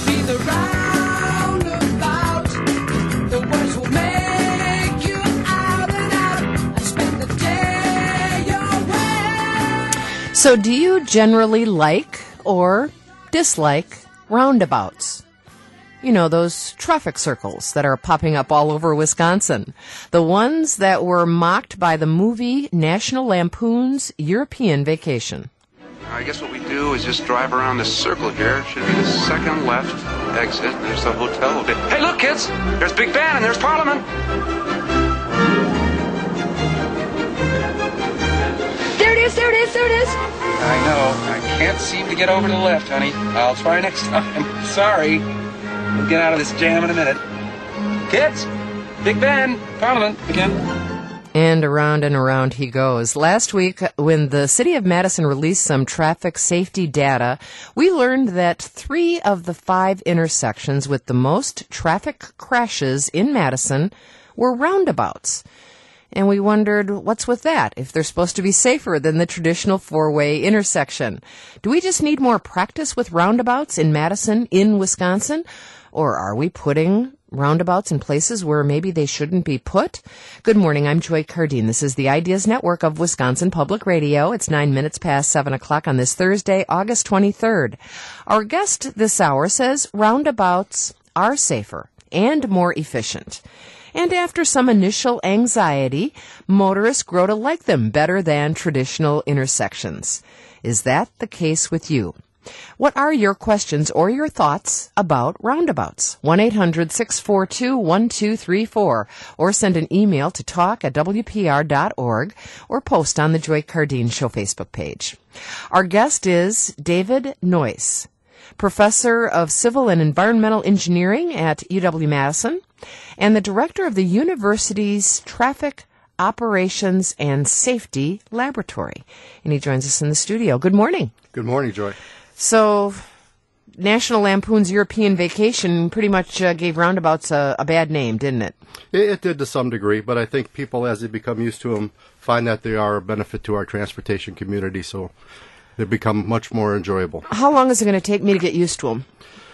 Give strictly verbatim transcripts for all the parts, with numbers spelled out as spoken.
I'll be the roundabout. The words will make you out and out. I spend the day away. So do you generally like or dislike roundabouts? You know, those traffic circles that are popping up all over Wisconsin. The ones that were mocked by the movie National Lampoon's European Vacation. I guess what we do is just drive around this circle here. It should be the second left exit. There's the hotel. Hey, look, kids! There's Big Ben and there's Parliament. There it is, there it is, there it is. I know. I can't seem to get over to the left, honey. I'll try next time. Sorry. We'll get out of this jam in a minute. Kids, Big Ben, Parliament again. And around and around he goes. Last week, when the City of Madison released some traffic safety data, we learned that three of the five intersections with the most traffic crashes in Madison were roundabouts. And we wondered, what's with that, if they're supposed to be safer than the traditional four-way intersection? Do we just need more practice with roundabouts in Madison, in Wisconsin? Or are we putting roundabouts in places where maybe they shouldn't be put? Good morning, I'm Joy Cardine. This is the Ideas Network of Wisconsin Public Radio. It's nine minutes past seven o'clock on this Thursday, August twenty-third. Our guest this hour says roundabouts are safer and more efficient. And after some initial anxiety, motorists grow to like them better than traditional intersections. Is that the case with you? What are your questions or your thoughts about roundabouts? one eight hundred six four two one two three four, or send an email to talk at w p r dot org, or post on the Joy Cardine Show Facebook page. Our guest is David Noyce, professor of civil and environmental engineering at U W-Madison, and the director of the university's Traffic Operations and Safety Laboratory. And he joins us in the studio. Good morning. Good morning, Joy. So, National Lampoon's European Vacation pretty much uh, gave roundabouts a, a bad name, didn't it? it? It did to some degree, but I think people, as they become used to them, find that they are a benefit to our transportation community, so they become much more enjoyable. How long is it going to take me to get used to them?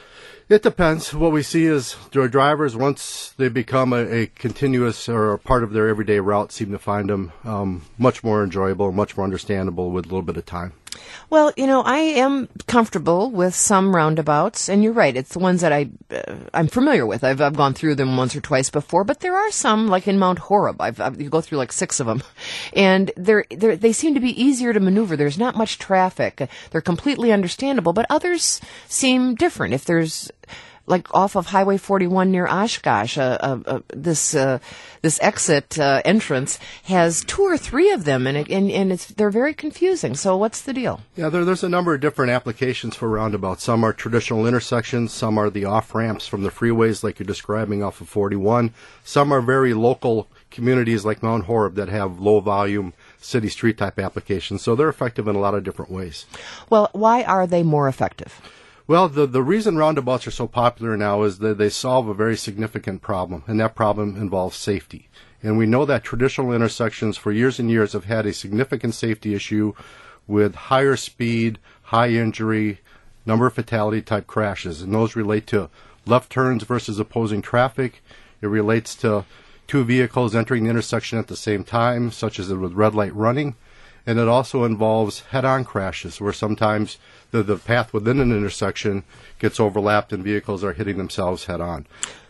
It depends. What we see is our drivers, once they become a, a continuous or a part of their everyday route, seem to find them um, much more enjoyable, much more understandable with a little bit of time. Well, you know, I am comfortable with some roundabouts, and you're right, it's the ones that I, uh, I'm familiar with. I've, I've gone through them once or twice before, but there are some, like in Mount Horeb, I've, I've you go through like six of them, and they're, they're, they seem to be easier to maneuver. There's not much traffic. They're completely understandable, but others seem different. If there's like off of Highway forty-one near Oshkosh, uh, uh, uh, this uh, this exit uh, entrance has two or three of them, and it, and, and it's they're very confusing. So what's the deal? Yeah, there, there's a number of different applications for roundabouts. Some are traditional intersections. Some are the off-ramps from the freeways like you're describing off of forty-one. Some are very local communities like Mount Horeb that have low-volume city street type applications. So they're effective in a lot of different ways. Well, why are they more effective? Well, the, the reason roundabouts are so popular now is that they solve a very significant problem, and that problem involves safety. And we know that traditional intersections for years and years have had a significant safety issue with higher speed, high injury, number of fatality type crashes. And those relate to left turns versus opposing traffic. It relates to two vehicles entering the intersection at the same time, such as with red light running. And it also involves head-on crashes, where sometimes the, the path within an intersection gets overlapped and vehicles are hitting themselves head-on.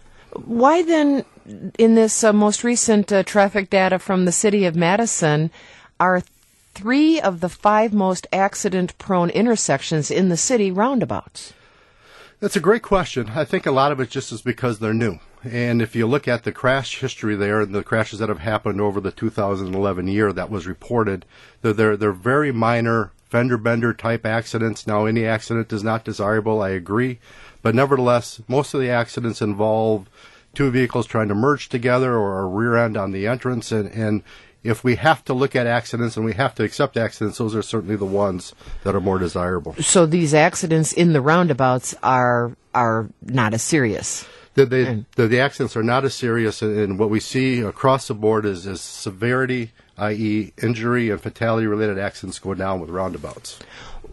Why then, in this uh, most recent uh, traffic data from the City of Madison, are three of the five most accident-prone intersections in the city roundabouts? That's a great question. I think a lot of it just is because they're new. And if you look at the crash history there and the crashes that have happened over the two thousand eleven year that was reported, they're, they're, they're very minor fender-bender type accidents. Now, any accident is not desirable, I agree. But nevertheless, most of the accidents involve two vehicles trying to merge together or a rear end on the entrance. And, and if we have to look at accidents and we have to accept accidents, those are certainly the ones that are more desirable. So these accidents in the roundabouts are are not as serious? The, they, the, the accidents are not as serious, and what we see across the board is, is severity, that is injury and fatality-related accidents go down with roundabouts.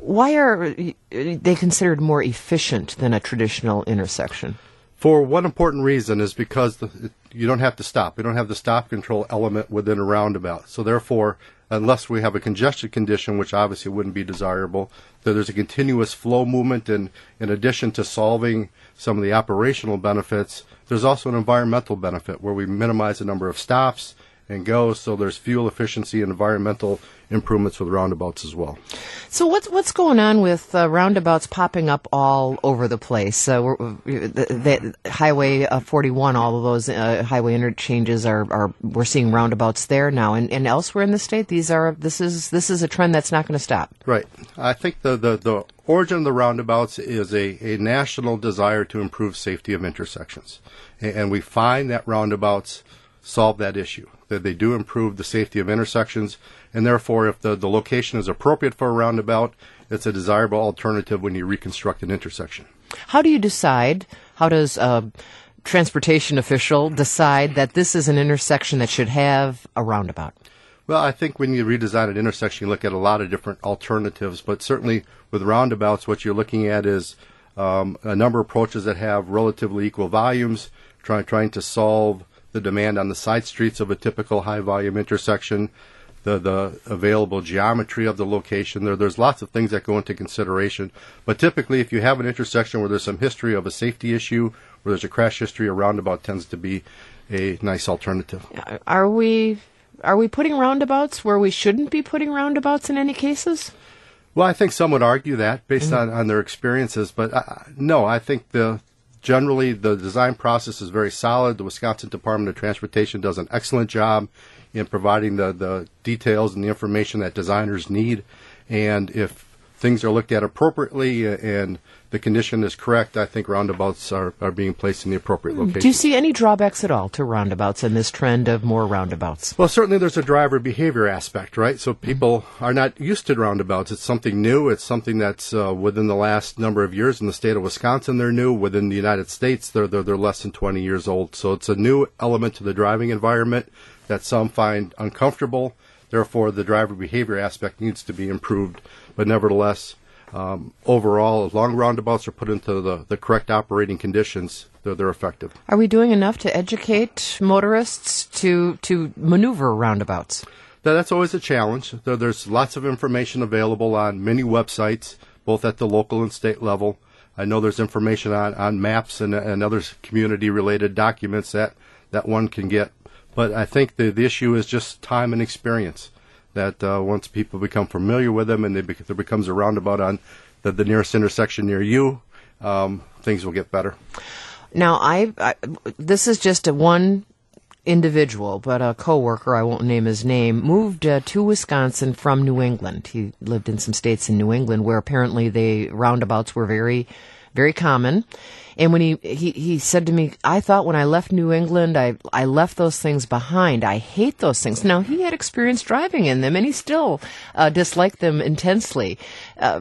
Why are they considered more efficient than a traditional intersection? For one important reason is because the, you don't have to stop. You don't have the stop control element within a roundabout. So therefore, unless we have a congestion condition, which obviously wouldn't be desirable, that there's a continuous flow movement, and in addition to solving some of the operational benefits, there's also an environmental benefit where we minimize the number of stops and goes, so there's fuel efficiency and environmental improvements with roundabouts as well. So what's what's going on with uh, roundabouts popping up all over the place? Uh, we're, the, the Highway uh, forty-one, all of those uh, highway interchanges are, are we're seeing roundabouts there now, and, and elsewhere in the state. These are this is this is a trend that's not going to stop. Right. I think the, the, the origin of the roundabouts is a, a national desire to improve safety of intersections, and, and we find that roundabouts solve that issue, that they do improve the safety of intersections, and therefore if the, the location is appropriate for a roundabout, it's a desirable alternative when you reconstruct an intersection. How do you decide, how does a transportation official decide that this is an intersection that should have a roundabout? Well, I think when you redesign an intersection, you look at a lot of different alternatives, but certainly with roundabouts, what you're looking at is um, a number of approaches that have relatively equal volumes, try, trying to solve the demand on the side streets of a typical high-volume intersection, the the available geometry of the location. There, there's lots of things that go into consideration. But typically, if you have an intersection where there's some history of a safety issue, where there's a crash history, a roundabout tends to be a nice alternative. Are we are we putting roundabouts where we shouldn't be putting roundabouts in any cases? Well, I think some would argue that based Mm-hmm. on, on their experiences. But uh, no, I think the generally, the design process is very solid. The Wisconsin Department of Transportation does an excellent job in providing the, the details and the information that designers need. And if things are looked at appropriately and the condition is correct, I think roundabouts are, are being placed in the appropriate location. Do you see any drawbacks at all to roundabouts and this trend of more roundabouts? Well, certainly there's a driver behavior aspect, right? So people are not used to roundabouts. It's something new. It's something that's uh, within the last number of years in the state of Wisconsin, they're new. Within the United States, they're, they're, they're less than twenty years old. So it's a new element to the driving environment that some find uncomfortable. Therefore, the driver behavior aspect needs to be improved. But nevertheless, um, overall, as long roundabouts are put into the, the correct operating conditions, they're, they're effective. Are we doing enough to educate motorists to, to maneuver roundabouts? Now, that's always a challenge. There, there's lots of information available on many websites, both at the local and state level. I know there's information on, on maps and, and other community-related documents that, that one can get. But I think the, the issue is just time and experience, that uh, once people become familiar with them and they bec- there becomes a roundabout on the, the nearest intersection near you, um, things will get better. Now, I, I this is just a one individual, but a coworker, I won't name his name, moved uh, to Wisconsin from New England. He lived in some states in New England where apparently the roundabouts were very, very common. And when he, he, he said to me, I thought when I left New England, I, I left those things behind. I hate those things. Now, he had experience driving in them, and he still uh, disliked them intensely. Uh,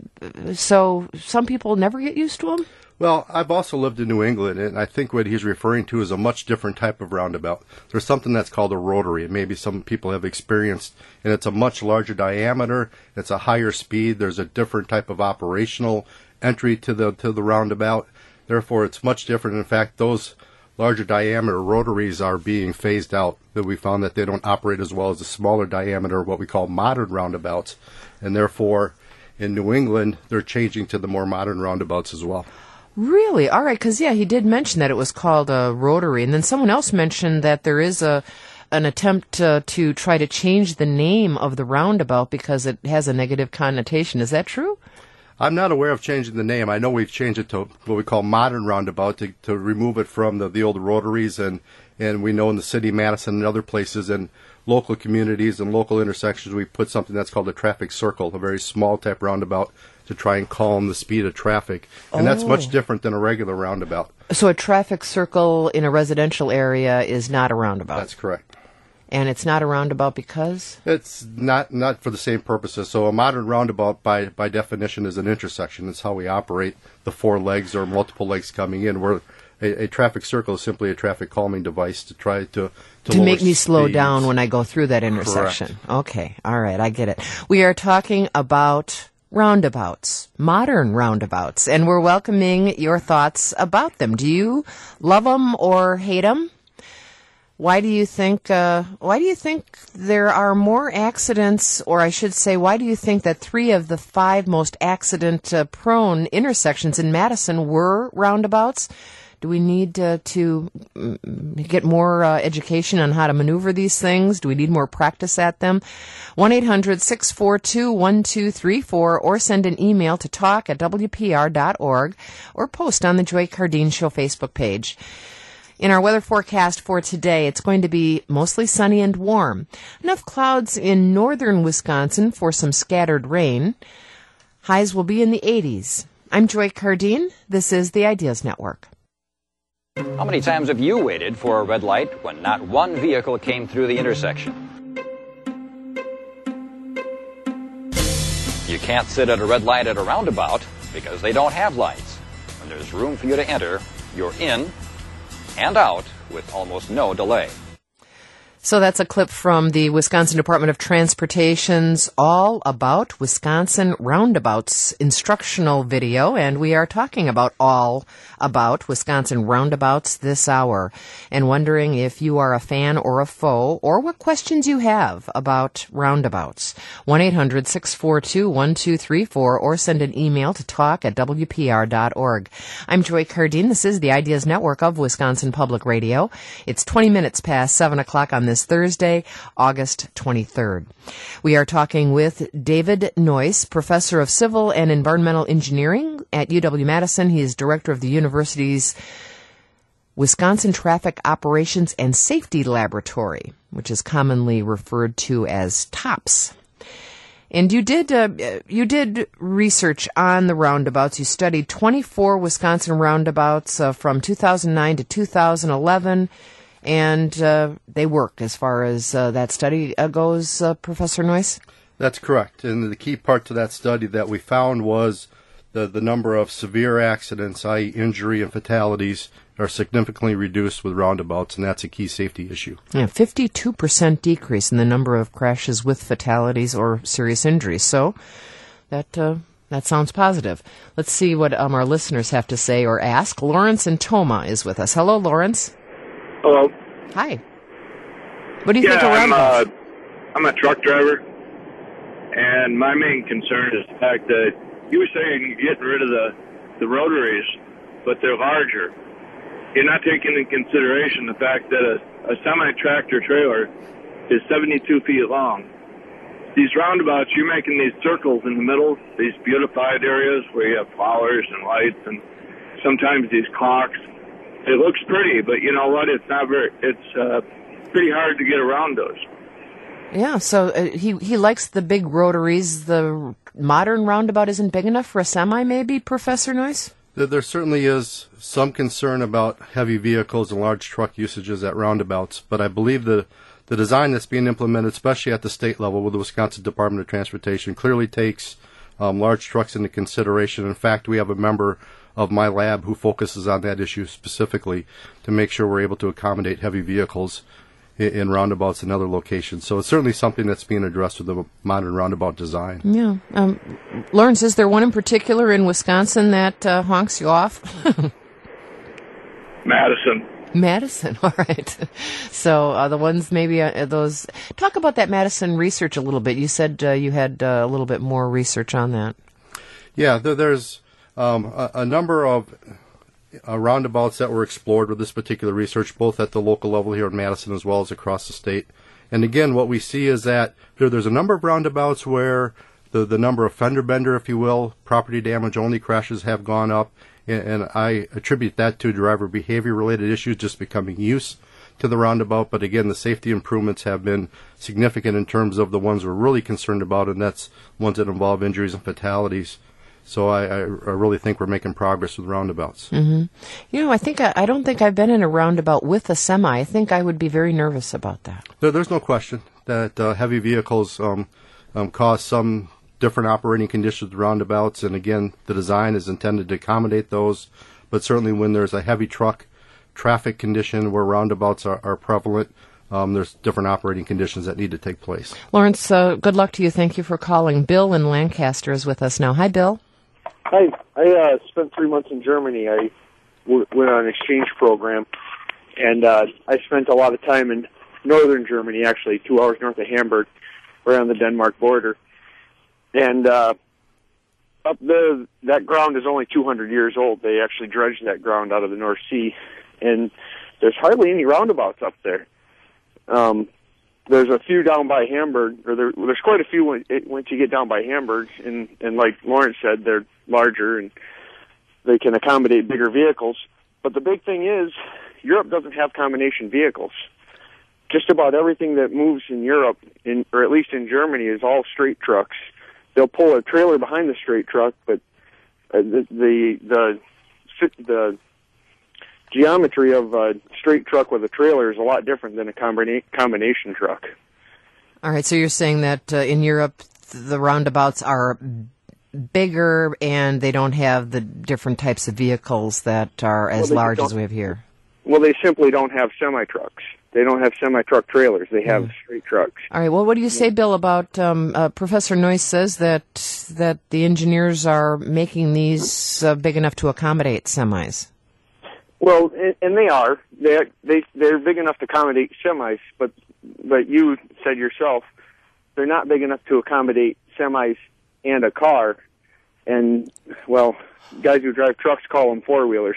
so some people never get used to them? Well, I've also lived in New England, and I think what he's referring to is a much different type of roundabout. There's something that's called a rotary, and maybe some people have experienced, and it's a much larger diameter. It's a higher speed. There's a different type of operational entry to the to the roundabout. Therefore, it's much different. In fact, those larger diameter rotaries are being phased out. That we found that they don't operate as well as the smaller diameter, what we call modern roundabouts. And therefore, in New England, they're changing to the more modern roundabouts as well. Really? All right, because, yeah, he did mention that it was called a rotary. And then someone else mentioned that there is a an attempt uh, to try to change the name of the roundabout because it has a negative connotation. Is that true? I'm not aware of changing the name. I know we've changed it to what we call modern roundabout to, to remove it from the, the old rotaries, and, and we know in the city of Madison and other places and local communities and local intersections we put something that's called a traffic circle, a very small type roundabout to try and calm the speed of traffic. And Oh. that's much different than a regular roundabout. So a traffic circle in a residential area is not a roundabout? That's correct. And it's not a roundabout because? It's not not for the same purposes. So a modern roundabout, by by definition, is an intersection. It's how we operate the four legs or multiple legs coming in. Where a, a traffic circle is simply a traffic calming device to try to to, To lower make me slow speeds. down when I go through that intersection. Okay, all right, I get it. We are talking about roundabouts, modern roundabouts, and we're welcoming your thoughts about them. Do you love them or hate them? Why do you think, uh, why do you think there are more accidents, or I should say, why do you think that three of the five most accident-prone intersections in Madison were roundabouts? Do we need uh, to mm, get more uh, education on how to maneuver these things? Do we need more practice at them? one eight hundred six four two one two three four, or send an email to talk at w p r dot org, or post on the Joy Cardine Show Facebook page. In our weather forecast for today, it's going to be mostly sunny and warm. Enough clouds in northern Wisconsin for some scattered rain. Highs will be in the eighties. I'm Joy Cardine. This is the Ideas Network. How many times have you waited for a red light when not one vehicle came through the intersection? You can't sit at a red light at a roundabout because they don't have lights. When there's room for you to enter, you're in and out with almost no delay. So that's a clip from the Wisconsin Department of Transportation's All About Wisconsin Roundabouts instructional video, and we are talking about All About Wisconsin Roundabouts this hour, and wondering if you are a fan or a foe, or what questions you have about roundabouts. one eight hundred six four two one two three four, or send an email to talk at w p r dot org. I'm Joy Cardine. This is the Ideas Network of Wisconsin Public Radio. It's twenty minutes past seven o'clock on this Thursday, August twenty-third. We are talking with David Noyce, professor of civil and environmental engineering at U W-Madison. He is director of the university's Wisconsin Traffic Operations and Safety Laboratory, which is commonly referred to as TOPS. And you did uh, you did research on the roundabouts. You studied twenty-four Wisconsin roundabouts uh, from two thousand nine to two thousand eleven. And uh, they work as far as uh, that study uh, goes, uh, Professor Noyce? That's correct. And the key part to that study that we found was the, the number of severe accidents, that is injury and fatalities, are significantly reduced with roundabouts, and that's a key safety issue. Yeah, fifty-two percent decrease in the number of crashes with fatalities or serious injuries. So that uh, that sounds positive. Let's see what um, our listeners have to say or ask. Lawrence in Toma is with us. Hello, Lawrence. Hello. Hi. What do you yeah, think of I'm, roundabouts? uh, I'm a truck driver, and my main concern is the fact that you were saying you're getting rid of the, the rotaries, but they're larger. You're not taking into consideration the fact that a, a semi-tractor trailer is seventy-two feet long. These roundabouts, you're making these circles in the middle, these beautified areas where you have flowers and lights and sometimes these clocks. It looks pretty, but you know what? It's not very. It's uh, pretty hard to get around those. Yeah, so uh, he he likes the big rotaries. The modern roundabout isn't big enough for a semi, maybe, Professor Noyce? There, there certainly is some concern about heavy vehicles and large truck usages at roundabouts, but I believe the the design that's being implemented, especially at the state level with the Wisconsin Department of Transportation, clearly takes um, large trucks into consideration. In fact, we have a member of my lab who focuses on that issue specifically to make sure we're able to accommodate heavy vehicles in, in roundabouts and other locations. So it's certainly something that's being addressed with the modern roundabout design. Yeah. Um, Lawrence, is there one in particular in Wisconsin that uh, honks you off? Madison. Madison, all right. So uh, the ones maybe uh, those. Talk about that Madison research a little bit. You said uh, you had uh, a little bit more research on that. Yeah, there, there's um, a, a number of uh, roundabouts that were explored with this particular research, both at the local level here in Madison as well as across the state. And again, what we see is that there, there's a number of roundabouts where the, the number of fender bender, if you will, property damage only crashes have gone up. And I attribute that to driver behavior-related issues just becoming used to the roundabout. But again, the safety improvements have been significant in terms of the ones we're really concerned about, and that's ones that involve injuries and fatalities. So I, I, I really think we're making progress with roundabouts. Mm-hmm. You know, I think I, I don't think I've been in a roundabout with a semi. I think I would be very nervous about that. There, there's no question that uh, heavy vehicles um, um, cause some different operating conditions with roundabouts, and again, the design is intended to accommodate those. But certainly when there's a heavy truck traffic condition where roundabouts are, are prevalent, um, there's different operating conditions that need to take place. Lawrence, uh, good luck to you. Thank you for calling. Bill in Lancaster is with us now. Hi, Bill. Hi. I uh, spent three months in Germany. I w- went on an exchange program, and uh, I spent a lot of time in northern Germany, actually two hours north of Hamburg, right on the Denmark border. And uh, up there, that ground is only two hundred years old. They actually dredged that ground out of the North Sea, and there's hardly any roundabouts up there. Um, there's a few down by Hamburg, or there, there's quite a few when, it, once you get down by Hamburg, and, and like Lawrence said, they're larger and they can accommodate bigger vehicles. But the big thing is, Europe doesn't have combination vehicles. Just about everything that moves in Europe, in, or at least in Germany, is all straight trucks. They'll pull a trailer behind the straight truck, but uh, the, the the the geometry of a straight truck with a trailer is a lot different than a combina- combination truck. All right, so you're saying that uh, in Europe the roundabouts are bigger and they don't have the different types of vehicles that are as well, large as we have here. Well, they simply don't have semi-trucks. They don't have semi-truck trailers. They have Mm. straight trucks. All right. Well, what do you say, Bill, about um, uh, Professor Noyce says that that the engineers are making these uh, big enough to accommodate semis? Well, and, and they are. They they they're big enough to accommodate semis, but but you said yourself, they're not big enough to accommodate semis and a car. And well, guys who drive trucks call them four wheelers.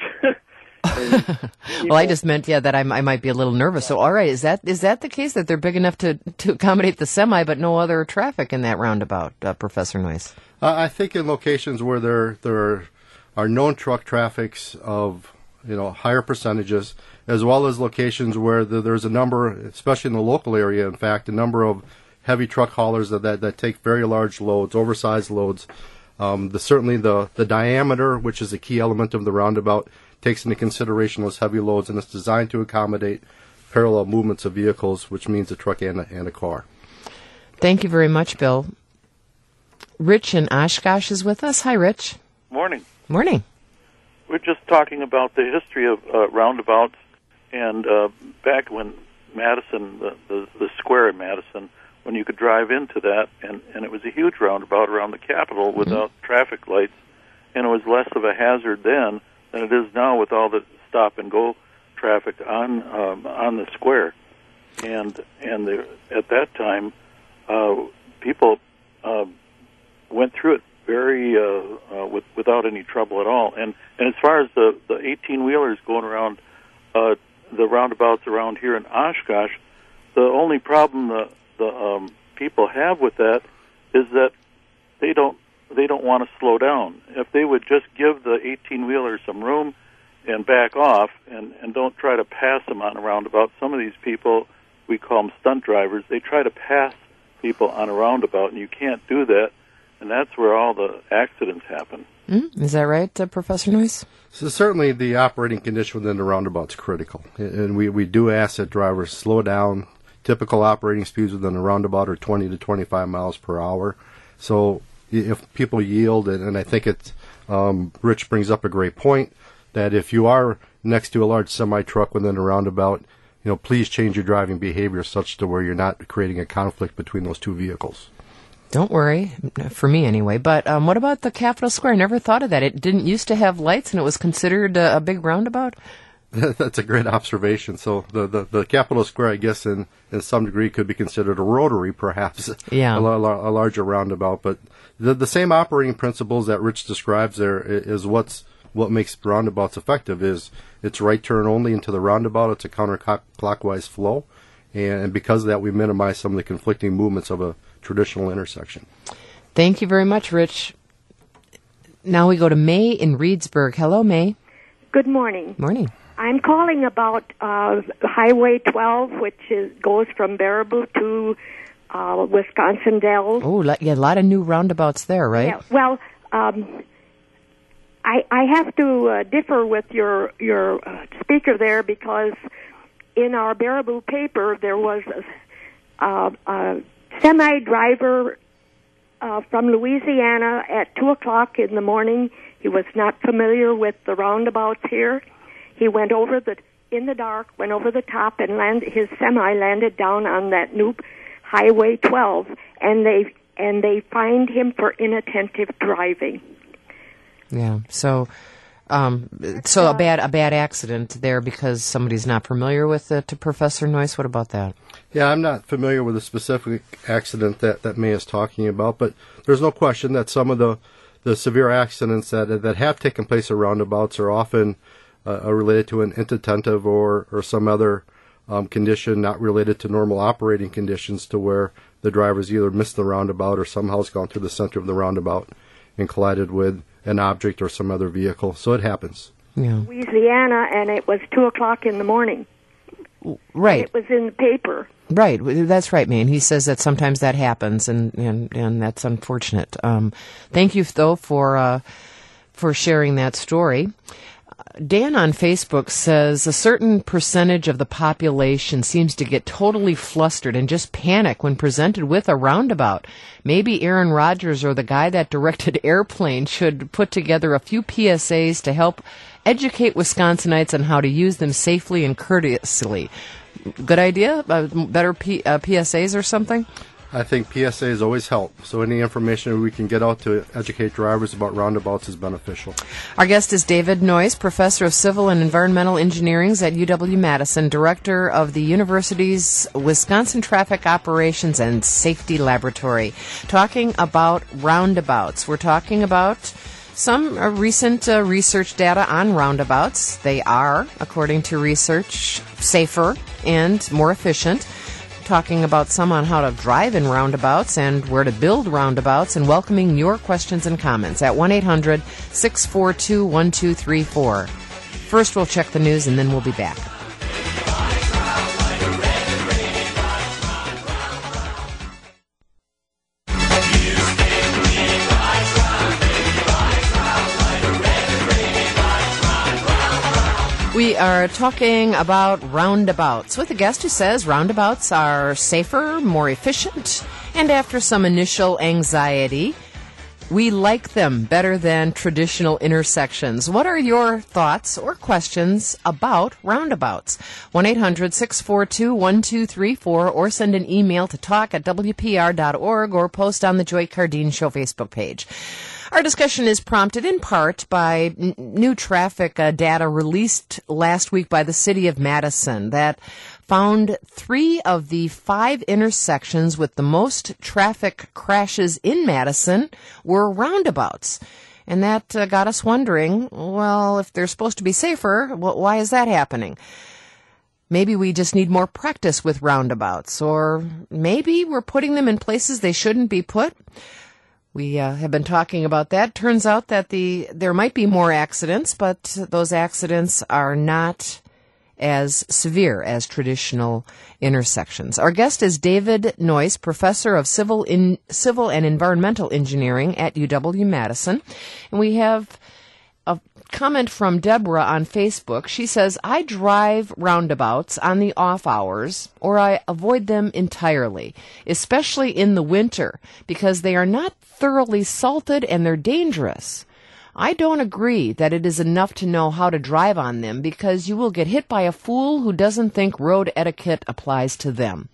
Well, I just meant, yeah, that I, I might be a little nervous. So, all right, is that is that the case, that they're big enough to, to accommodate the semi, but no other traffic in that roundabout, uh, Professor Noyce? Uh, I think in locations where there there are known truck traffics of you know higher percentages, as well as locations where the, there's a number, especially in the local area, in fact, a number of heavy truck haulers that that, that take very large loads, oversized loads. Um, the certainly the the diameter, which is a key element of the roundabout, takes into consideration those heavy loads, and it's designed to accommodate parallel movements of vehicles, which means a truck and a, and a car. Thank you very much, Bill. Rich in Oshkosh is with us. Hi, Rich. Morning. Morning. We're just talking about the history of uh, roundabouts, and uh, back when Madison, the, the, the square in Madison, when you could drive into that, and, and it was a huge roundabout around the Capitol without mm-hmm. traffic lights, and it was less of a hazard then than it is now with all the stop and go traffic on um, on the square, and and the, at that time, uh, people uh, went through it very uh, uh, with, without any trouble at all. And and as far as the the eighteen wheelers going around uh, the roundabouts around here in Oshkosh, the only problem the the um, people have with that is that they don't. They don't want to slow down. If they would just give the eighteen-wheeler some room and back off and, and don't try to pass them on a roundabout. Some of these people, we call them stunt drivers, they try to pass people on a roundabout, and you can't do that, and that's where all the accidents happen. Mm, is that right, uh, Professor Noyce? So certainly the operating condition within the roundabout is critical, and we, we do ask that drivers slow down. Typical operating speeds within the roundabout are twenty to twenty-five miles per hour. So if people yield, and, and I think it's, um, Rich brings up a great point, that if you are next to a large semi-truck within a roundabout, you know, please change your driving behavior such to where you're not creating a conflict between those two vehicles. Don't worry, for me anyway. But um, what about the Capitol Square? I never thought of that. It didn't used to have lights, and it was considered a, a big roundabout? That's a great observation. So the, the, the Capitol Square, I guess, in, in some degree could be considered a rotary, perhaps, yeah. a, a, a larger roundabout. But the, the same operating principles that Rich describes there is what's what makes roundabouts effective. Is it's right turn only into the roundabout. It's a counterclockwise flow, and because of that, we minimize some of the conflicting movements of a traditional intersection. Thank you very much, Rich. Now we go to May in Reedsburg. Hello, May. Good morning. Morning. I'm calling about uh, Highway twelve, which is, goes from Baraboo to uh, Wisconsin Dells. Oh, yeah, a lot of new roundabouts there, right? Yeah. Well, um, I I have to uh, differ with your your uh, speaker there, because in our Baraboo paper there was a, uh, a semi driver uh, from Louisiana at two o'clock in the morning. He was not familiar with the roundabouts here. He went over the in the dark, went over the top, and land, his semi landed down on that new Highway twelve, and they and they fined him for inattentive driving. Yeah. So, um, so a bad a bad accident there because somebody's not familiar with it. To Professor Noyce, what about that? Yeah, I'm not familiar with a specific accident that, that May is talking about, but there's no question that some of the, the severe accidents that that have taken place at roundabouts are often uh, are related to an inattentive or, or some other um, condition not related to normal operating conditions, to where the driver's either missed the roundabout or somehow has gone through the center of the roundabout and collided with an object or some other vehicle. So it happens. Yeah. Louisiana, and it was two o'clock in the morning. Right. It was in the paper. Right, that's right, man. He says that sometimes that happens, and, and, and that's unfortunate. Um, thank you, though, for uh, for sharing that story. Dan on Facebook says a certain percentage of the population seems to get totally flustered and just panic when presented with a roundabout. Maybe Aaron Rodgers or the guy that directed Airplane should put together a few P S As to help educate Wisconsinites on how to use them safely and courteously. Good idea? Uh, better P, uh, P S As or something? I think P S As always help. So any information we can get out to educate drivers about roundabouts is beneficial. Our guest is David Noyce, Professor of Civil and Environmental Engineering at U W-Madison, Director of the university's Wisconsin Traffic Operations and Safety Laboratory, talking about roundabouts. We're talking about some uh, recent uh, research data on roundabouts. They are, according to research, safer and more efficient. Talking about some on how to drive in roundabouts and where to build roundabouts, and welcoming your questions and comments at one eight hundred six four two one two three four. First, we'll check the news, and then we'll be back. We are talking about roundabouts with a guest who says roundabouts are safer, more efficient, and after some initial anxiety, we like them better than traditional intersections. What are your thoughts or questions about roundabouts? one eight hundred six four two one two three four, or send an email to talk at w p r dot org, or post on the Joy Cardine Show Facebook page. Our discussion is prompted in part by n- new traffic uh, data released last week by the City of Madison that found three of the five intersections with the most traffic crashes in Madison were roundabouts. And that uh, got us wondering, well, if they're supposed to be safer, well, why is that happening? Maybe we just need more practice with roundabouts, or maybe we're putting them in places they shouldn't be put. We uh, have been talking about that. Turns out that the there might be more accidents, but those accidents are not as severe as traditional intersections. Our guest is David Noyce, Professor of Civil in Civil and Environmental Engineering at U W-Madison. And we have a comment from Deborah on Facebook. She says, I drive roundabouts on the off hours, or I avoid them entirely, especially in the winter, because they are not thoroughly salted and they're dangerous. I don't agree that it is enough to know how to drive on them, because you will get hit by a fool who doesn't think road etiquette applies to them.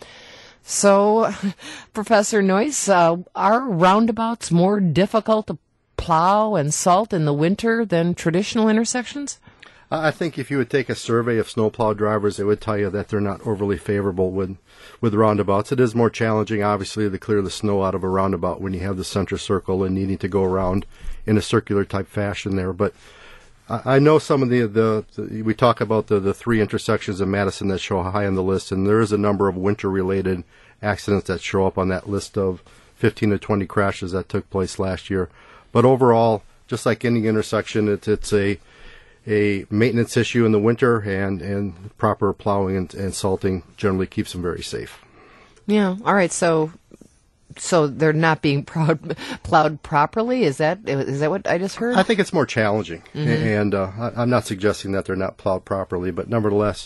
So, Professor Noyce, uh, are roundabouts more difficult to plow and salt in the winter than traditional intersections? I think if you would take a survey of snowplow drivers, they would tell you that they're not overly favorable with, with roundabouts. It is more challenging, obviously, to clear the snow out of a roundabout when you have the center circle and needing to go around in a circular type fashion there. But I, I know some of the, the, the we talk about the, the three intersections in Madison that show high on the list, and there is a number of winter-related accidents that show up on that list of fifteen to twenty crashes that took place last year. But overall, just like any intersection, it's, it's a a maintenance issue in the winter, and, and proper plowing and, and salting generally keeps them very safe. Yeah. All right. So, so they're not being plowed, plowed properly. Is that is that what I just heard? I think it's more challenging, Mm-hmm. and uh, I, I'm not suggesting that they're not plowed properly, but nevertheless,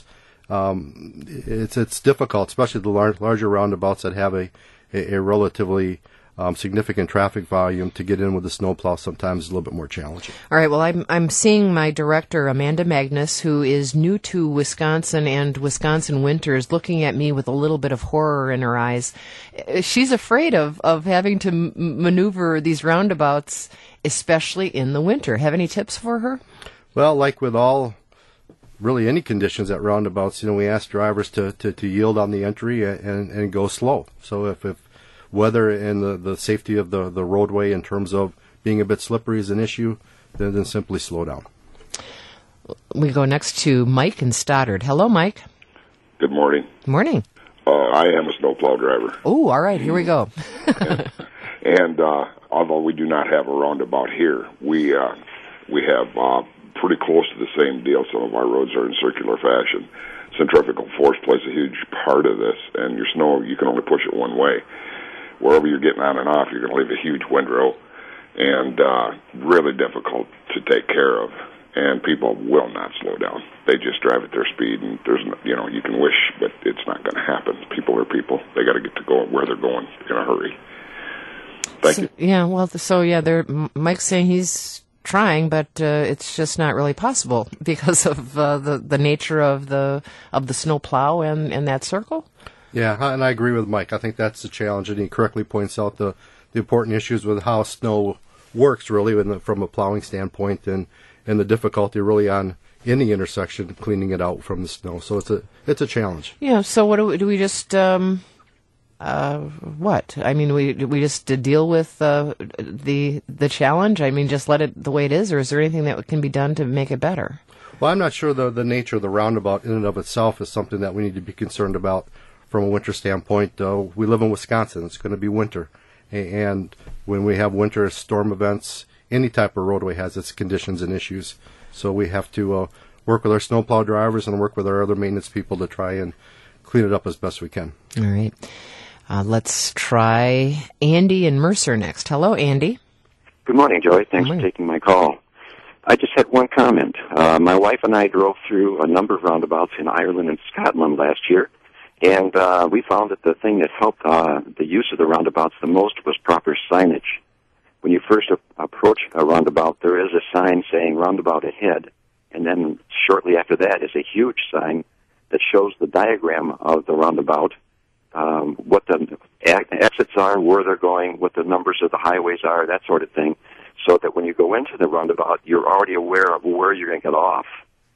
um, it's it's difficult, especially the lar- larger roundabouts that have a a, a relatively um, significant traffic volume, to get in with the snowplow sometimes is a little bit more challenging. All right, well, I'm I'm seeing my director, Amanda Magnus, who is new to Wisconsin and Wisconsin winters, looking at me with a little bit of horror in her eyes. She's afraid of, of having to m- maneuver these roundabouts, especially in the winter. Have any tips for her? Well, like with all, really any conditions at roundabouts, you know, we ask drivers to, to, to yield on the entry and, and go slow. So if, if weather and the, the safety of the, the roadway in terms of being a bit slippery is an issue, then, then simply slow down. We go next to Mike in Stoddard. Hello, Mike. Good morning. Morning. Uh, I am a snowplow driver. Oh, all right. Here we go. and and uh, although we do not have a roundabout here, we uh, we have uh, pretty close to the same deal. Some of our roads are in circular fashion. Centrifugal force plays a huge part of this, and your snow, you can only push it one way. Wherever you're getting on and off, you're going to leave a huge windrow, and uh, really difficult to take care of. And people will not slow down. They just drive at their speed, and there's, no, you know, you can wish, but it's not going to happen. People are people. They got to get to go where they're going in a hurry. Thank so, you. Yeah, well, so yeah, there. Mike's saying he's trying, but uh, it's just not really possible because of uh, the the nature of the of the snow plow and, and that circle. Yeah, and I agree with Mike. I think that's the challenge, and he correctly points out the, the important issues with how snow works, really, in the, from a plowing standpoint, and, and the difficulty really on in the intersection cleaning it out from the snow. So it's a it's a challenge. Yeah. So what do we, do we just um, uh, what? I mean, we do we just uh, deal with uh, the the challenge? I mean, just let it the way it is, or is there anything that can be done to make it better? Well, I'm not sure the the nature of the roundabout in and of itself is something that we need to be concerned about from a winter standpoint. Uh, we live in Wisconsin. It's going to be winter. And when we have winter storm events, any type of roadway has its conditions and issues. So we have to uh, work with our snowplow drivers and work with our other maintenance people to try and clean it up as best we can. All right. Uh, let's try Andy and Mercer next. Hello, Andy. Good morning, Joy. Thanks for taking my call. I just had one comment. Uh, my wife and I drove through a number of roundabouts in Ireland and Scotland last year. And uh, we found that the thing that helped uh, the use of the roundabouts the most was proper signage. When you first a- approach a roundabout, there is a sign saying roundabout ahead. And then shortly after that is a huge sign that shows the diagram of the roundabout, um, what the exits are, where they're going, what the numbers of the highways are, that sort of thing, so that when you go into the roundabout, you're already aware of where you're going to get off.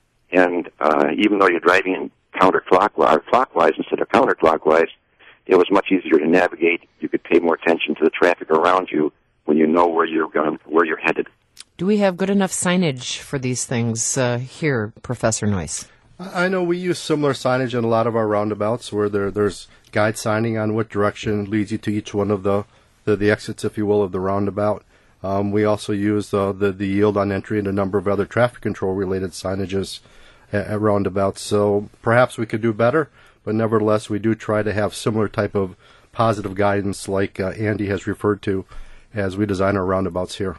And uh, even though you're driving in counterclockwise, clockwise instead of counterclockwise, it was much easier to navigate. You could pay more attention to the traffic around you when you know where you're going, where you're headed. Do we have good enough signage for these things uh, here, Professor Noyce? I know we use similar signage in a lot of our roundabouts where there there's guide signing on what direction leads you to each one of the, the, the exits, if you will, of the roundabout. Um, we also use uh, the, the yield on entry and a number of other traffic control related signages at, at roundabouts. So perhaps we could do better, but nevertheless we do try to have similar type of positive guidance like uh, Andy has referred to as we design our roundabouts here.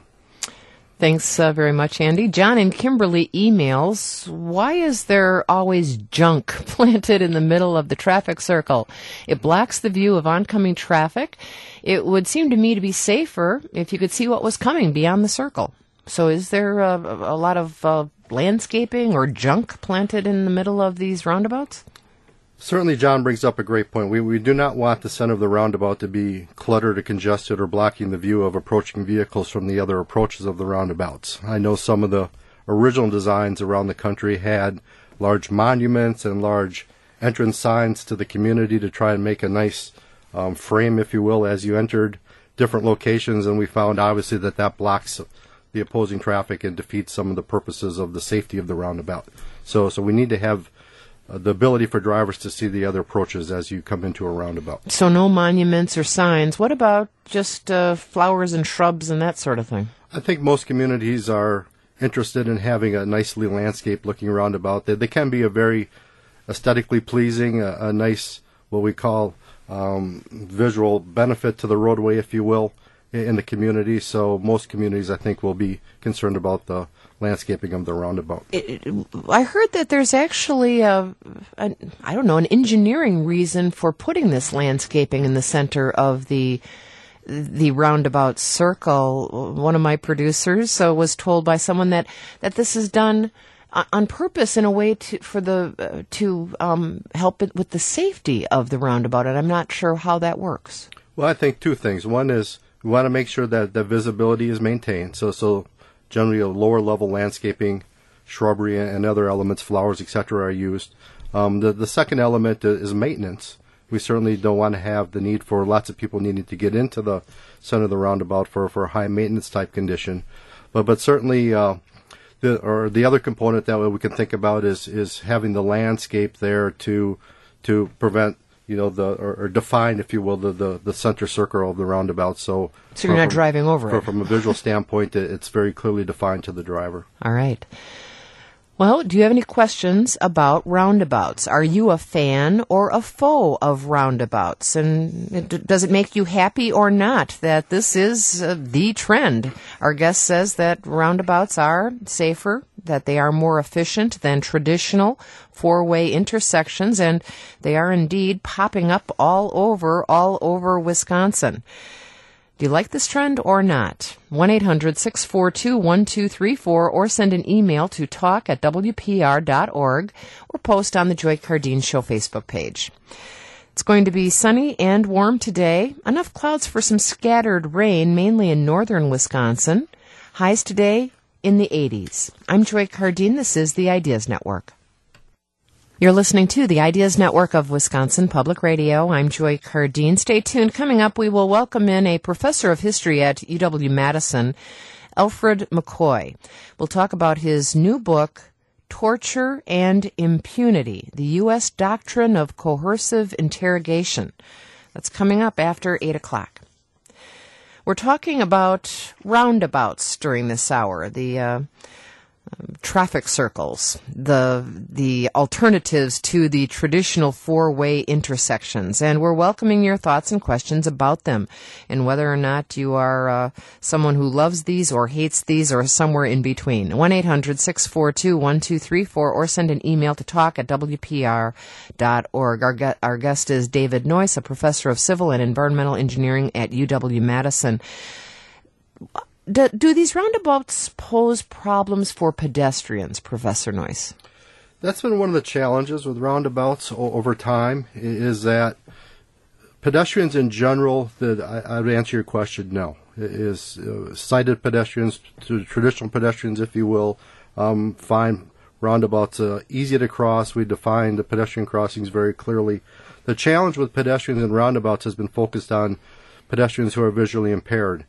Thanks uh, very much, Andy. John and Kimberly emails, why is there always junk planted in the middle of the traffic circle? It blocks the view of oncoming traffic. It would seem to me to be safer if you could see what was coming beyond the circle. So is there uh, a lot of uh, landscaping or junk planted in the middle of these roundabouts? Certainly, John brings up a great point. We we do not want the center of the roundabout to be cluttered or congested or blocking the view of approaching vehicles from the other approaches of the roundabouts. I know some of the original designs around the country had large monuments and large entrance signs to the community to try and make a nice um, frame, if you will, as you entered different locations, and we found obviously that that blocks the opposing traffic and defeats some of the purposes of the safety of the roundabout. So, so we need to have Uh, the ability for drivers to see the other approaches as you come into a roundabout. So no monuments or signs. What about just uh, flowers and shrubs and that sort of thing? I think most communities are interested in having a nicely landscape-looking roundabout. They, they can be a very aesthetically pleasing, a, a nice, what we call um, visual benefit to the roadway, if you will, in, in the community. So most communities, I think, will be concerned about the landscaping of the roundabout. It, it, I heard that there's actually a, a, I don't know, an engineering reason for putting this landscaping in the center of the the roundabout circle. One of my producers uh, was told by someone that, that this is done uh, on purpose in a way to for the uh, to um, help it with the safety of the roundabout, and I'm not sure how that works. Well, I think two things. One is we want to make sure that the visibility is maintained. So, so generally, a lower level landscaping, shrubbery, and other elements, flowers, et cetera, are used. Um, the the second element is maintenance. We certainly don't want to have the need for lots of people needing to get into the center of the roundabout for, for a high maintenance type condition. But but certainly, uh, the or the other component that we can think about is is having the landscape there to to prevent, you know, the or, or define, if you will, the, the, the center circle of the roundabout. So so you're not from, driving over for, it. From a visual standpoint, it's very clearly defined to the driver. All right. Well, do you have any questions about roundabouts? Are you a fan or a foe of roundabouts? And it, does it make you happy or not that this is uh, the trend? Our guest says that roundabouts are safer, that they are more efficient than traditional four-way intersections, and they are indeed popping up all over, all over Wisconsin. Do you like this trend or not? one eight hundred six four two one two three four or send an email to talk at w p r dot org or post on the Joy Cardeen Show Facebook page. It's going to be sunny and warm today. Enough clouds for some scattered rain, mainly in northern Wisconsin. Highs today in the eighties. I'm Joy Cardeen. This is the Ideas Network. You're listening to the Ideas Network of Wisconsin Public Radio. I'm Joy Cardeen. Stay tuned. Coming up, we will welcome in a professor of history at U W-Madison, Alfred McCoy. We'll talk about his new book, Torture and Impunity, the U S Doctrine of Coercive Interrogation. That's coming up after eight o'clock. We're talking about roundabouts during this hour, the uh, Um, traffic circles, the the alternatives to the traditional four-way intersections, and we're welcoming your thoughts and questions about them, and whether or not you are uh, someone who loves these or hates these or somewhere in between. one eight hundred six four two one two three four or send an email to talk at w p r dot org. Our, gu- our guest is David Noyce, a professor of civil and environmental engineering at U W-Madison. Do, do these roundabouts pose problems for pedestrians, Professor Noyce? That's been one of the challenges with roundabouts o- over time, is that pedestrians in general, that I, I would answer your question, no. It is uh, sighted pedestrians, to traditional pedestrians, if you will, um, find roundabouts uh, easy to cross. We define the pedestrian crossings very clearly. The challenge with pedestrians and roundabouts has been focused on pedestrians who are visually impaired.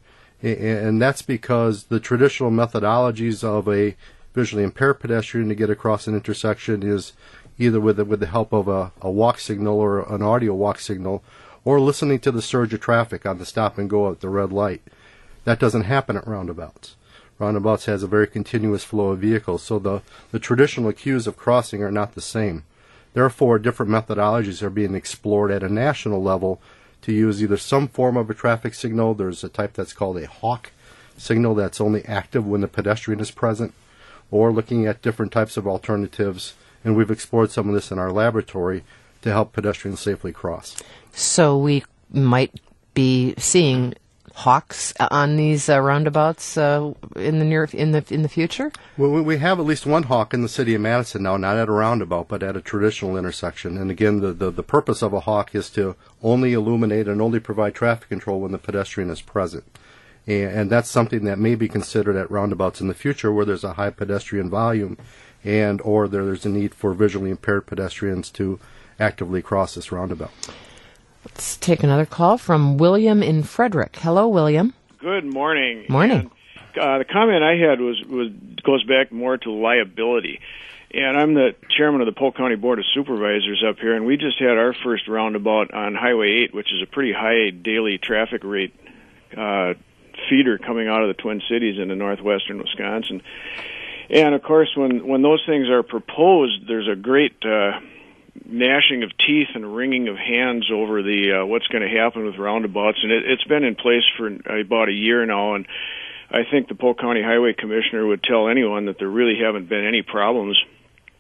And that's because the traditional methodologies of a visually impaired pedestrian to get across an intersection is either with the, with the help of a, a walk signal or an audio walk signal, or listening to the surge of traffic on the stop and go at the red light. That doesn't happen at roundabouts. Roundabouts has a very continuous flow of vehicles, so the, the traditional cues of crossing are not the same. Therefore, different methodologies are being explored at a national level to use either some form of a traffic signal. There's a type that's called a hawk signal that's only active when the pedestrian is present, or looking at different types of alternatives, and we've explored some of this in our laboratory to help pedestrians safely cross. So we might be seeing hawks on these uh, roundabouts uh, in the near in the in the future? Well, we have at least one hawk in the city of Madison now, not at a roundabout, but at a traditional intersection. And again, the, the, the purpose of a hawk is to only illuminate and only provide traffic control when the pedestrian is present. And, and that's something that may be considered at roundabouts in the future, where there's a high pedestrian volume, and or there, there's a need for visually impaired pedestrians to actively cross this roundabout. Let's take another call from William in Frederick. Hello, William. Good morning. Morning. And, uh, the comment I had was, was goes back more to liability. And I'm the chairman of the Polk County Board of Supervisors up here, and we just had our first roundabout on Highway eight, which is a pretty high daily traffic rate uh, feeder coming out of the Twin Cities into northwestern Wisconsin. And, of course, when, when those things are proposed, there's a great uh, gnashing of teeth and wringing of hands over the uh, what's going to happen with roundabouts. And it, it's been in place for about a year now, and I think the Polk County Highway Commissioner would tell anyone that there really haven't been any problems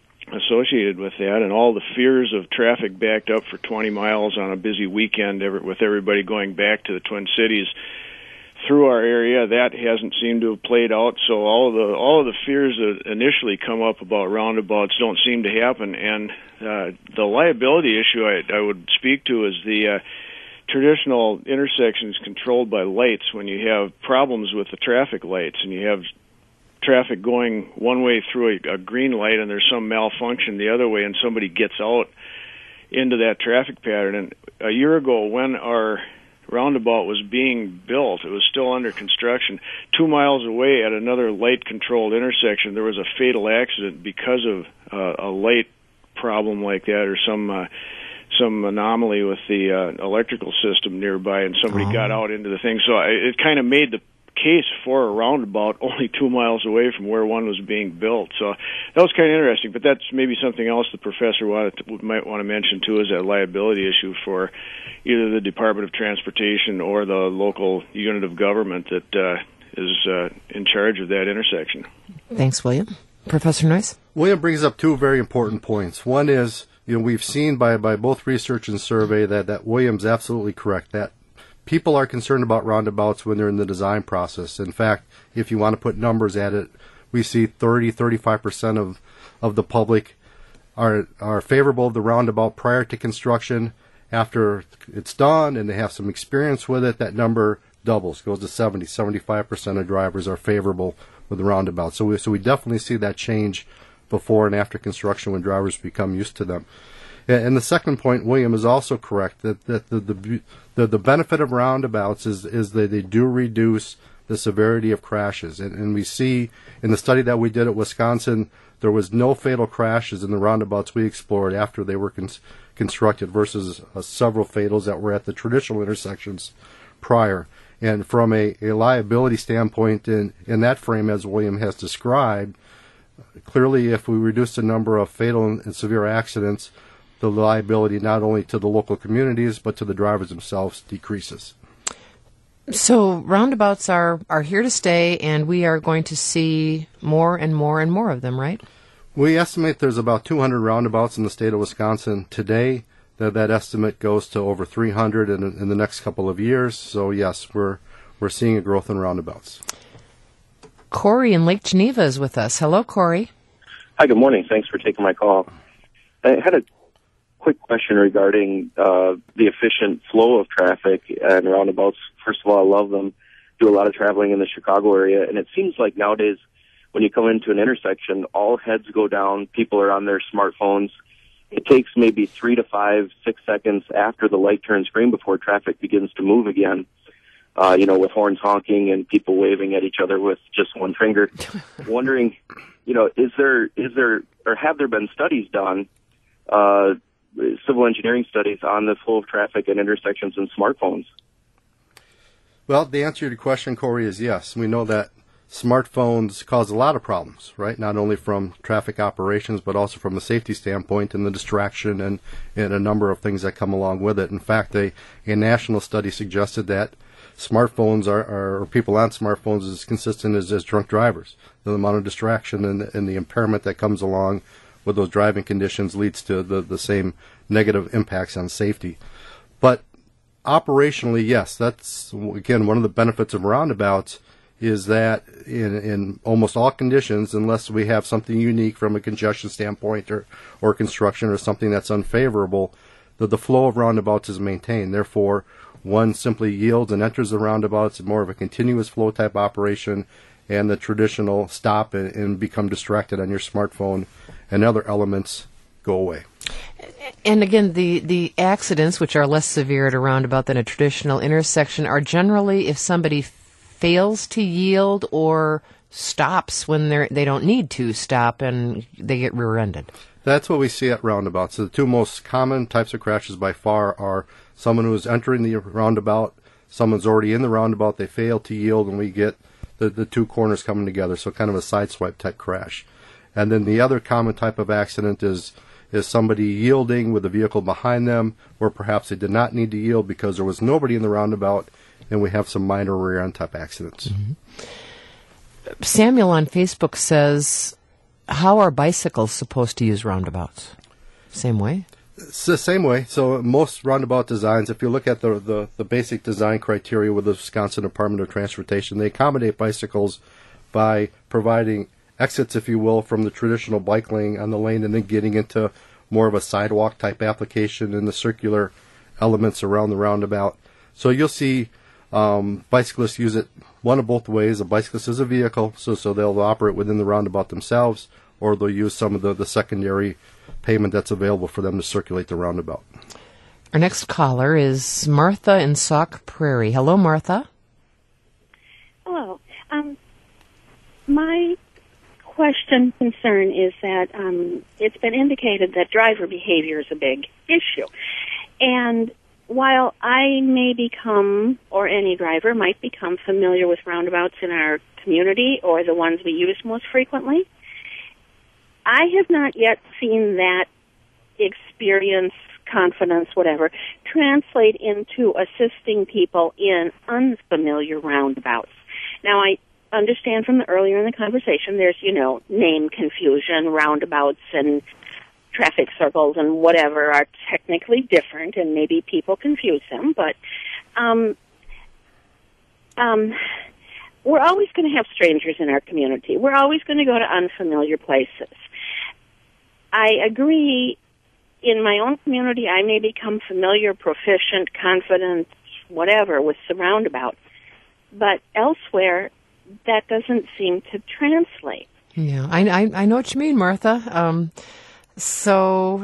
associated with that, and all the fears of traffic backed up for twenty miles on a busy weekend every, with everybody going back to the Twin Cities through our area, that hasn't seemed to have played out. So all of the all of the fears that initially come up about roundabouts don't seem to happen. And uh, the liability issue I, I would speak to is the uh, traditional intersections controlled by lights. When you have problems with the traffic lights and you have traffic going one way through a, a green light and there's some malfunction the other way and somebody gets out into that traffic pattern. And a year ago when our roundabout was being built, it was still under construction, two miles away at another light-controlled intersection, there was a fatal accident because of uh, a light problem like that, or some uh, some anomaly with the uh, electrical system nearby, and somebody oh. got out into the thing. So I, it kind of made the case for a roundabout only two miles away from where one was being built. So that was kind of interesting, but that's maybe something else the professor wanted to, might want to mention too, is that liability issue for either the Department of Transportation or the local unit of government that uh, is uh, in charge of that intersection. Thanks, William. Professor Noyes? William brings up two very important points. One is, you know, we've seen by, by both research and survey that, that William's absolutely correct, that people are concerned about roundabouts when they're in the design process. In fact, if you want to put numbers at it, we see thirty, thirty-five percent of, of the public are are favorable of the roundabout prior to construction. After it's done and they have some experience with it, that number doubles, goes to seventy, seventy-five percent of drivers are favorable with the roundabout. So we, so we definitely see that change before and after construction when drivers become used to them. And the second point, William is also correct, that, that the, the the the benefit of roundabouts is is that they do reduce the severity of crashes. And, and we see in the study that we did at Wisconsin, there was no fatal crashes in the roundabouts we explored after they were con- constructed versus uh, several fatals that were at the traditional intersections prior. And from a, a liability standpoint in, in that frame, as William has described, clearly if we reduce the number of fatal and, and severe accidents, the liability not only to the local communities but to the drivers themselves decreases. So roundabouts are, are here to stay, and we are going to see more and more and more of them, right? We estimate there's about two hundred roundabouts in the state of Wisconsin today. That, that estimate goes to over three hundred in, in the next couple of years. So yes, we're we're seeing a growth in roundabouts. Corey in Lake Geneva is with us. Hello, Corey. Hi, good morning. Thanks for taking my call. I had a quick question regarding uh, the efficient flow of traffic and roundabouts. First of all, I love them. Do a lot of traveling in the Chicago area, and it seems like nowadays when you come into an intersection, all heads go down. People are on their smartphones. It takes maybe three to five, six seconds after the light turns green before traffic begins to move again. Uh, you know, with horns honking and people waving at each other with just one finger. Wondering, you know, is there is there or have there been studies done? Uh, civil engineering studies on the flow of traffic at intersections and smartphones? Well, the answer to your question, Corey, is yes. We know that smartphones cause a lot of problems, right? Not only from traffic operations, but also from a safety standpoint and the distraction and, and a number of things that come along with it. In fact, a, a national study suggested that smartphones are, are or people on smartphones is consistent as, as drunk drivers. The amount of distraction and, and the impairment that comes along with those driving conditions leads to the, the same negative impacts on safety. But operationally, yes, that's, again, one of the benefits of roundabouts is that in, in almost all conditions, unless we have something unique from a congestion standpoint or, or construction or something that's unfavorable, that the flow of roundabouts is maintained. Therefore, one simply yields and enters the roundabouts. It's more of a continuous flow type operation, and the traditional stop and, and become distracted on your smartphone and other elements go away. And again, the, the accidents, which are less severe at a roundabout than a traditional intersection, are generally if somebody fails to yield or stops when they they don't need to stop and they get rear-ended. That's what we see at roundabouts. So the two most common types of crashes by far are someone who is entering the roundabout, someone's already in the roundabout, they fail to yield, and we get the, the two corners coming together, so kind of a sideswipe type crash. And then the other common type of accident is is somebody yielding with a vehicle behind them, or perhaps they did not need to yield because there was nobody in the roundabout, and we have some minor rear-end type accidents. Mm-hmm. Samuel on Facebook says, how are bicycles supposed to use roundabouts? Same way? It's the same way. So most roundabout designs, if you look at the, the, the basic design criteria with the Wisconsin Department of Transportation, they accommodate bicycles by providing exits, if you will, from the traditional bike lane on the lane and then getting into more of a sidewalk type application in the circular elements around the roundabout. So you'll see um, bicyclists use it one of both ways. A bicyclist is a vehicle, so so they'll operate within the roundabout themselves, or they'll use some of the, the secondary payment that's available for them to circulate the roundabout. Our next caller is Martha in Sauk Prairie. Hello, Martha. Hello. Um, my question concern is that um, it's been indicated that driver behavior is a big issue. And while I may become, or any driver might become familiar with roundabouts in our community or the ones we use most frequently, I have not yet seen that experience, confidence, whatever, translate into assisting people in unfamiliar roundabouts. Now, I understand from the earlier in the conversation, there's, you know, name confusion, roundabouts and traffic circles and whatever are technically different, and maybe people confuse them, but um, um, we're always going to have strangers in our community. We're always going to go to unfamiliar places. I agree, in my own community, I may become familiar, proficient, confident, whatever, with the roundabout, but elsewhere, that doesn't seem to translate. Yeah, I, I, I know what you mean, Martha. Um, so,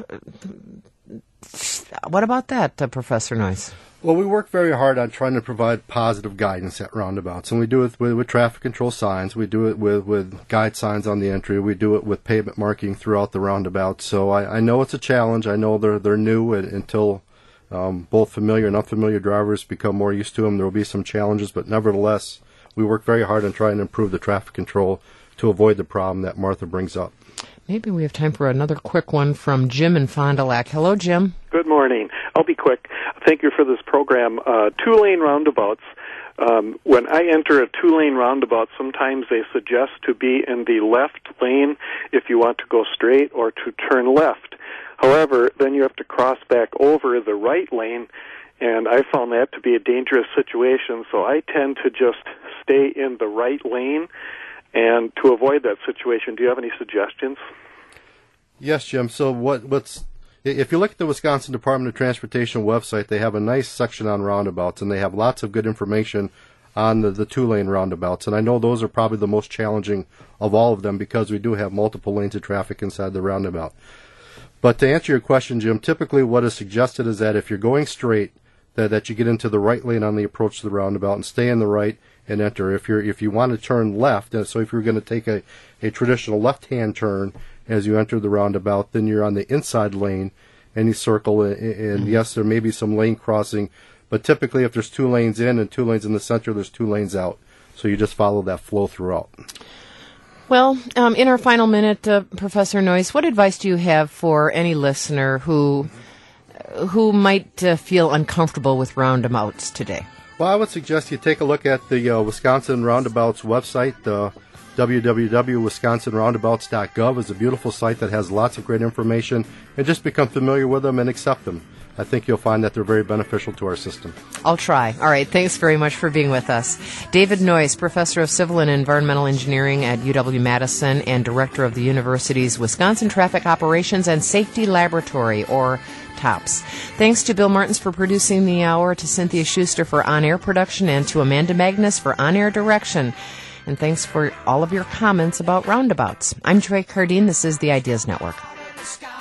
what about that, uh, Professor Noyes? Well, we work very hard on trying to provide positive guidance at roundabouts, and we do it with, with traffic control signs. We do it with, with guide signs on the entry. We do it with pavement marking throughout the roundabout. So I, I know it's a challenge. I know they're they're new, and until um, both familiar and unfamiliar drivers become more used to them, there will be some challenges. But nevertheless, we work very hard on trying to improve the traffic control to avoid the problem that Martha brings up. Maybe we have time for another quick one from Jim in Fond du Lac. Hello, Jim. Good morning. I'll be quick. Thank you for this program. Uh, two-lane roundabouts. Um, when I enter a two-lane roundabout, sometimes they suggest to be in the left lane if you want to go straight or to turn left. However, then you have to cross back over the right lane, and I found that to be a dangerous situation, so I tend to just stay in the right lane. And to avoid that situation, do you have any suggestions? Yes, Jim. So what, what's if you look at the Wisconsin Department of Transportation website, they have a nice section on roundabouts, and they have lots of good information on the, the two-lane roundabouts. And I know those are probably the most challenging of all of them because we do have multiple lanes of traffic inside the roundabout. But to answer your question, Jim, typically what is suggested is that if you're going straight, that, that you get into the right lane on the approach to the roundabout and stay in the right and enter. If you're if you want to turn left, so if you're going to take a, a traditional left-hand turn as you enter the roundabout, then you're on the inside lane and you circle. And, and yes, there may be some lane crossing, but typically if there's two lanes in and two lanes in the center, there's two lanes out. So you just follow that flow throughout. Well, um, in our final minute, uh, Professor Noyes, what advice do you have for any listener who who might uh, feel uncomfortable with roundabouts today? Well, I would suggest you take a look at the uh, Wisconsin Roundabouts website. Uh, w w w dot wisconsin roundabouts dot gov is a beautiful site that has lots of great information, and just become familiar with them and accept them. I think you'll find that they're very beneficial to our system. I'll try. All right. Thanks very much for being with us. David Noyes, Professor of Civil and Environmental Engineering at U W-Madison and Director of the university's Wisconsin Traffic Operations and Safety Laboratory, or TOPS. Thanks to Bill Martins for producing the hour, to Cynthia Schuster for on-air production, and to Amanda Magnus for on-air direction. And thanks for all of your comments about roundabouts. I'm Joy Cardine. This is the Ideas Network.